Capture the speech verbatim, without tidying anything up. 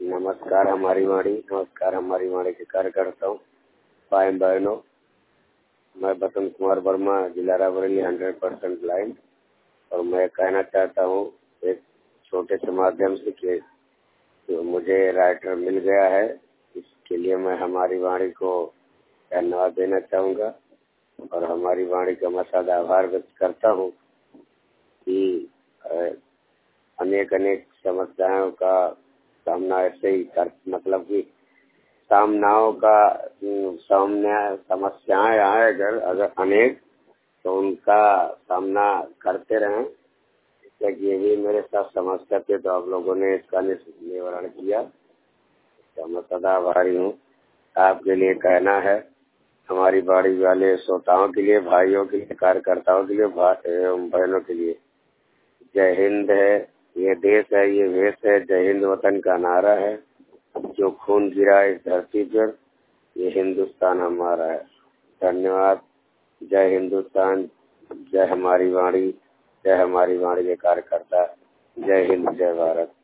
नमस्कार हमारी वाणी, नमस्कार हमारी वाणी के कार्यकर्ताओं, भाई बहनों। मैं बसंत कुमार वर्मा, जिला रायबरेली, हंड्रेड परसेंट ब्लाइंड। और मैं कहना चाहता हूँ एक छोटे से माध्यम से कि तो मुझे राइटर मिल गया है। इसके लिए मैं हमारी वाणी को धन्यवाद देना चाहूँगा और हमारी वाणी का मैं सदा आभार व्यक्त करता हूँ कि अनेक अनेक समस्याओं का सामना ऐसे ही कर मतलब कि सामनाओं का सामने समस्याएं आए अगर अगर अनेक तो उनका सामना करते रहें। इसलिए ये भी मेरे साथ समस्या थे तो आप लोगों ने इसका निवारण किया, तो मैं सदा आभारी हूँ। आपके लिए कहना है, हमारी बाड़ी वाले श्रोताओं के लिए, भाइयों के लिए, कार्यकर्ताओं के लिए, बहनों के लिए, जय हिंद है। ये देश है, ये वेश है, जय हिंद वतन का नारा है। जो खून गिरा इस धरती पर, ये हिंदुस्तान हमारा है। धन्यवाद। जय हिंदुस्तान, जय हमारी वाणी, जय हमारी वाणी के कार्यकर्ता। जय हिंद, जय भारत।